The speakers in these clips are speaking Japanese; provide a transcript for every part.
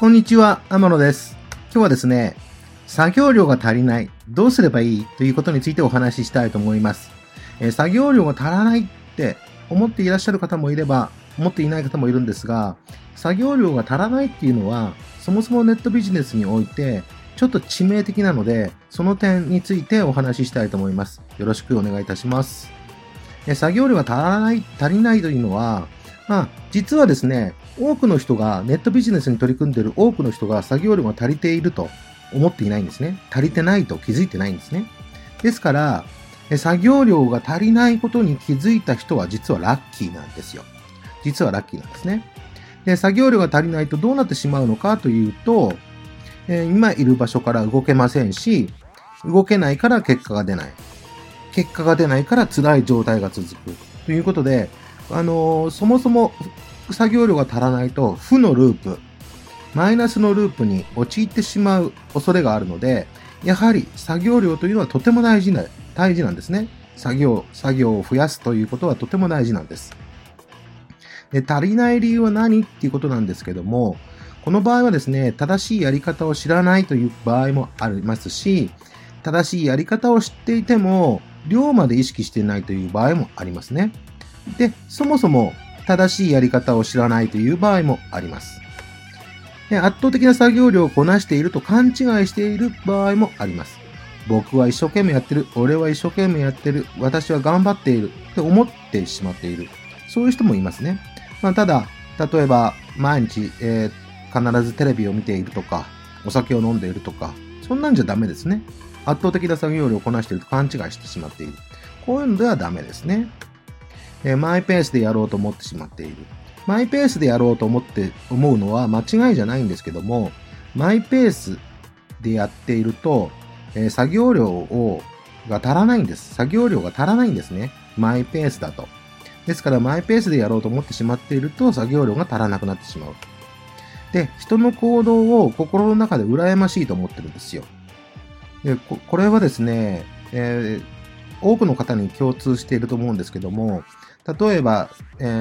こんにちは、天野です。今日はですね、作業量が足りない、どうすればいいということについてお話ししたいと思います。作業量が足らないって思っていらっしゃる方もいれば、思っていない方もいるんですが、作業量が足らないっていうのは、そもそもネットビジネスにおいて、ちょっと致命的なので、その点についてお話ししたいと思います。よろしくお願いいたします。作業量が足りないというのは、実はですね、多くの人が、ネットビジネスに取り組んでいる多くの人が作業量が足りていると思っていないんですね。足りてないと気づいてないんですね。ですから、作業量が足りないことに気づいた人は実はラッキーなんですよ。実はラッキーなんですね。で、作業量が足りないとどうなってしまうのかというと、今いる場所から動けませんし、動けないから結果が出ない。結果が出ないから辛い状態が続く。ということで、そもそも作業量が足らないと負のループ、マイナスのループに陥ってしまう恐れがあるので、やはり作業量というのはとても大事なんですね。作業を増やすということはとても大事なんです。で、足りない理由は何っていうことなんですけども、この場合はですね、正しいやり方を知らないという場合もありますし、正しいやり方を知っていても、量まで意識していないという場合もありますね。で、そもそも正しいやり方を知らないという場合もあります。で、圧倒的な作業量をこなしていると勘違いしている場合もあります。僕は一生懸命やってる。俺は一生懸命やってる。私は頑張っている。って思ってしまっている。そういう人もいますね。ただ、例えば、毎日、必ずテレビを見ているとか、お酒を飲んでいるとか、そんなんじゃダメですね。圧倒的な作業量をこなしていると勘違いしてしまっている。こういうのではダメですね。マイペースでやろうと思ってしまっている。マイペースでやろうと思うのは間違いじゃないんですけども、マイペースでやっていると、作業量が足らないんです。作業量が足らないんですね。マイペースだと。ですから、マイペースでやろうと思ってしまっていると、作業量が足らなくなってしまう。で、人の行動を心の中で羨ましいと思ってるんですよ。で、これはですね、多くの方に共通していると思うんですけども、例えば、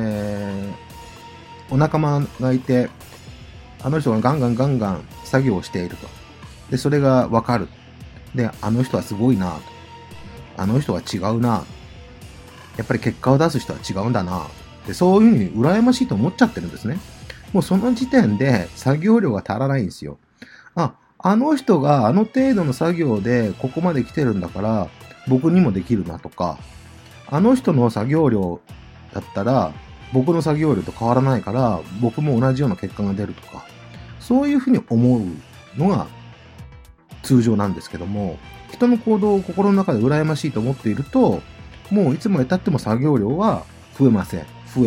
お仲間がいて、あの人がガンガン作業をしていると。で、それがわかる。で、あの人はすごいなと。あの人は違うな。やっぱり結果を出す人は違うんだな。で、そういうふうに羨ましいと思っちゃってるんですね。もうその時点で作業量が足らないんですよ。あの人があの程度の作業でここまで来てるんだから、僕にもできるなとか、あの人の作業量だったら、僕の作業量と変わらないから、僕も同じような結果が出るとか、そういうふうに思うのが通常なんですけども、人の行動を心の中で羨ましいと思っていると、もういつまで経っても作業量は増えません。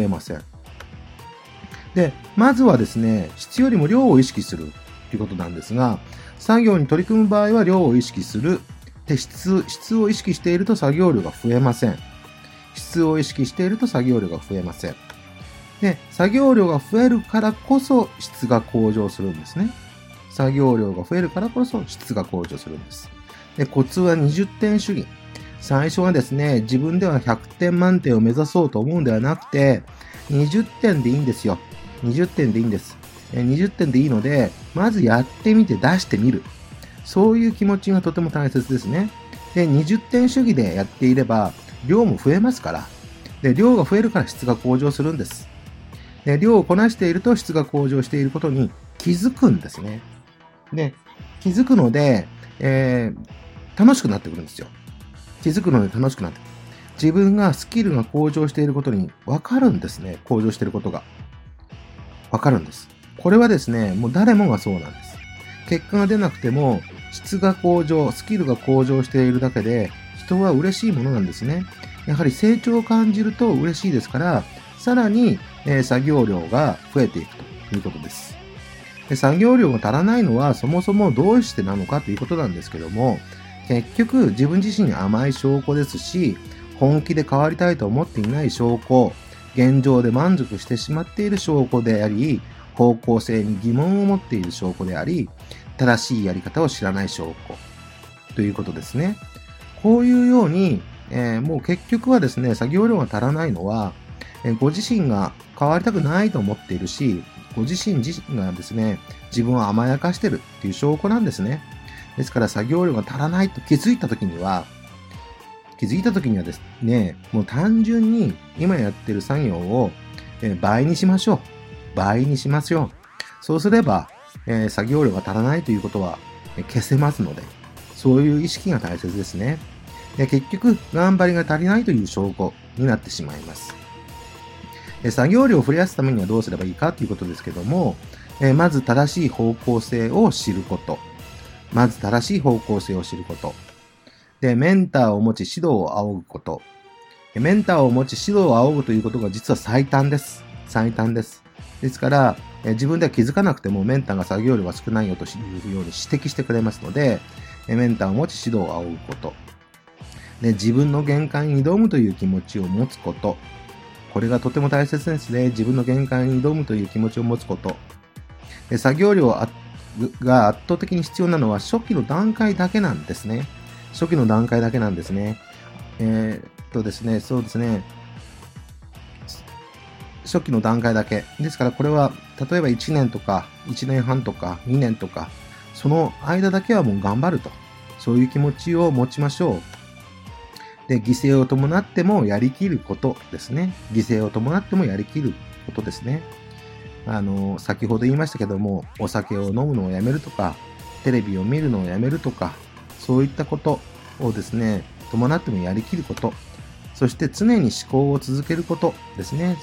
で、まずはですね、質よりも量を意識するということなんですが、作業に取り組む場合は量を意識する。で、質を意識していると作業量が増えません。質を意識していると作業量が増えません。で、作業量が増えるからこそ質が向上するんですね。作業量が増えるからこそ質が向上するんです。で、コツは20点主義。最初はですね、自分では100点満点を目指そうと思うんではなくて、20点でいいんですよ。20点でいいんです。20点でいいので、まずやってみて出してみる。そういう気持ちがとても大切ですね。で、20点主義でやっていれば、量も増えますから。で、量が増えるから質が向上するんです。で、量をこなしていると質が向上していることに気づくんですね。で、気づくので、楽しくなってくるんですよ。気づくので楽しくなってくる。自分がスキルが向上していることに分かるんですね。向上していることが。分かるんです。これはですね、もう誰もがそうなんです。結果が出なくても、質が向上、スキルが向上しているだけで、人は嬉しいものなんですね。やはり成長を感じると嬉しいですから、さらに、作業量が増えていくということです。で、作業量が足らないのはそもそもどうしてなのかということなんですけども、結局自分自身に甘い証拠ですし、本気で変わりたいと思っていない証拠、現状で満足してしまっている証拠であり、方向性に疑問を持っている証拠であり、正しいやり方を知らない証拠ということですね。こういうように、もう結局はですね、作業量が足らないのは、ご自身が変わりたくないと思っているし、ご自身がですね、 自分を甘やかしてるっていう証拠なんですね。ですから作業量が足らないと気づいた時にはですね、もう単純に今やってる作業を倍にしましょう。倍にしますよ。そうすれば、作業量が足らないということは消せますので、そういう意識が大切ですね。結局、頑張りが足りないという証拠になってしまいます。作業量を増やすためにはどうすればいいかということですけども、まず正しい方向性を知ること。で、メンターを持ち指導を仰ぐこと。メンターを持ち指導を仰ぐということが実は最短です。ですから、自分では気づかなくてもメンターが作業量が少ないよというように指摘してくれますので、メンターを持ち指導を仰ぐこと。で、自分の限界に挑むという気持ちを持つこと。これがとても大切ですね。自分の限界に挑むという気持ちを持つこと。で、作業量が圧倒的に必要なのは初期の段階だけなんですね。そうですね。初期の段階だけ。ですからこれは、例えば1年とか、1年半とか、2年とか、その間だけはもう頑張ると。そういう気持ちを持ちましょう。で、犠牲を伴ってもやりきることですね。先ほど言いましたけども、お酒を飲むのをやめるとか、テレビを見るのをやめるとか、そういったことをですね、伴ってもやりきること。そして常に思考を続けることですね。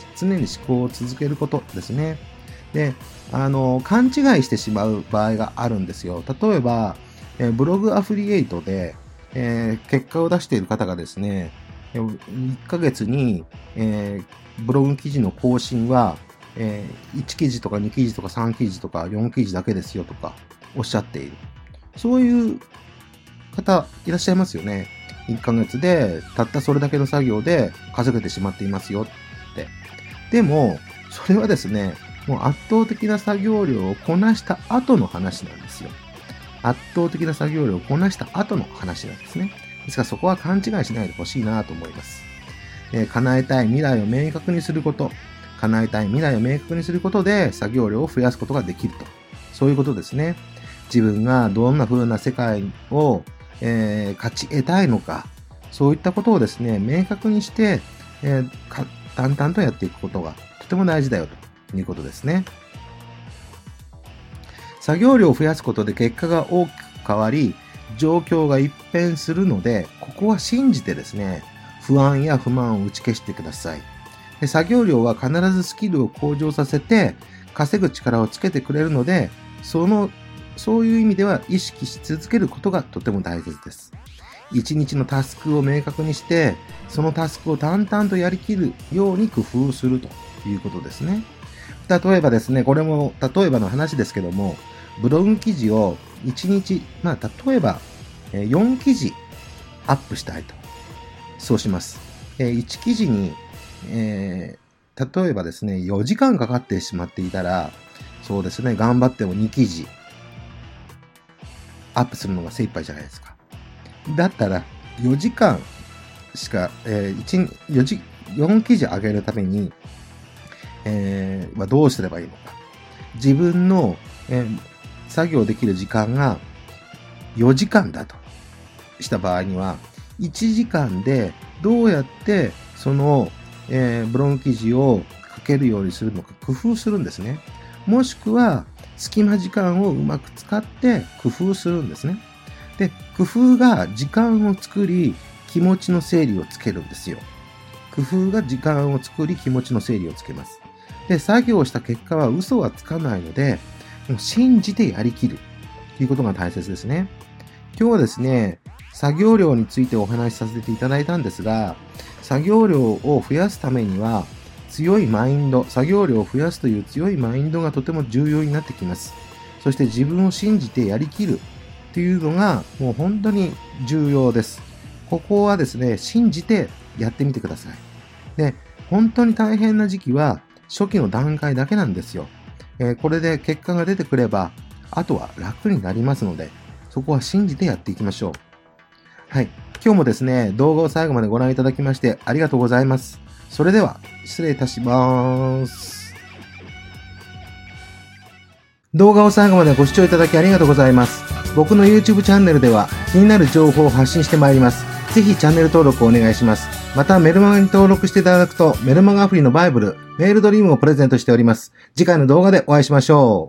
で、勘違いしてしまう場合があるんですよ。例えば、ブログアフリエイトで、結果を出している方がですね、1ヶ月に、ブログ記事の更新は、1記事とか2記事とか3記事とか4記事だけですよとかおっしゃっている。そういう方いらっしゃいますよね。1ヶ月でたったそれだけの作業で稼げてしまっていますよって。でも、それはですね、もう圧倒的な作業量をこなした後の話なんですよ。ですからそこは勘違いしないでほしいなと思います。叶えたい未来を明確にすることで作業量を増やすことができると。そういうことですね。自分がどんな風な世界を、勝ち得たいのか、そういったことをですね、明確にして、淡々とやっていくことがとても大事だよということですね。作業量を増やすことで結果が大きく変わり、状況が一変するので、ここは信じてですね、不安や不満を打ち消してください。で、作業量は必ずスキルを向上させて、稼ぐ力をつけてくれるので、そういう意味では意識し続けることがとても大切です。一日のタスクを明確にして、そのタスクを淡々とやりきるように工夫するということですね。例えばですね、これも例えばの話ですけども、ブログ記事を1日、例えば4記事アップしたいと。そうします。1記事に、例えばですね、4時間かかってしまっていたら、そうですね、頑張っても2記事アップするのが精一杯じゃないですか。だったら、4時間しか、4記事上げるために、どうすればいいのか。自分の、作業できる時間が4時間だとした場合には、1時間でどうやってその、ブログ記事を書けるようにするのか工夫するんですね。もしくは、隙間時間をうまく使って工夫するんですね。で、工夫が時間を作り、気持ちの整理をつけるんですよ。工夫が時間を作り、気持ちの整理をつけます。で、作業した結果は嘘はつかないので、もう信じてやりきるということが大切ですね。今日はですね、作業量についてお話しさせていただいたんですが、作業量を増やすためには、作業量を増やすという強いマインドがとても重要になってきます。そして自分を信じてやりきるっていうのがもう本当に重要です。ここはですね、信じてやってみてください。で、本当に大変な時期は初期の段階だけなんですよ。これで結果が出てくれば、あとは楽になりますので、そこは信じてやっていきましょう。はい。今日もですね、動画を最後までご覧いただきましてありがとうございます。それでは、失礼いたします。 動画を最後までご視聴いただきありがとうございます。僕の YouTube チャンネルでは気になる情報を発信してまいります。ぜひチャンネル登録をお願いします。またメルマガに登録していただくとメルマガアプリのバイブル、メールドリームをプレゼントしております。次回の動画でお会いしましょう。